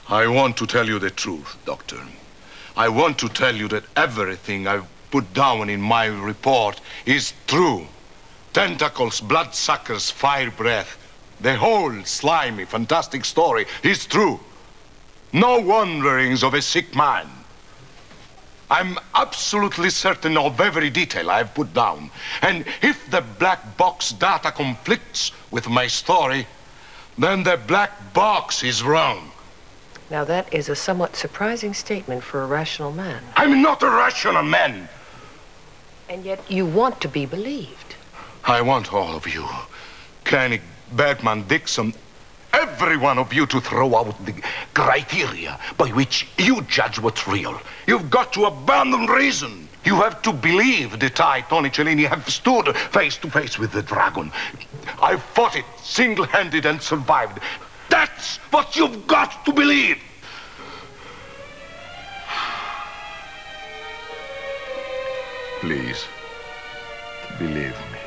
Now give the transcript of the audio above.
I want to tell you the truth, Doctor. I want to tell you that everything I've put down in my report is true. Tentacles, bloodsuckers, fire breath. The whole slimy, fantastic story is true. No wanderings of a sick man. I'm absolutely certain of every detail I've put down. And if the black box data conflicts with my story, then the black box is wrong. Now, that is a somewhat surprising statement for a rational man. I'm not a rational man. And yet you want to be believed. I want all of you, Koenig, Bergman, Dixon, every one of you to throw out the criteria by which you judge what's real. You've got to abandon reason. You have to believe that I, Tony Cellini, have stood face to face with the dragon. I fought it single-handed and survived. That's what you've got to believe. Please, believe me.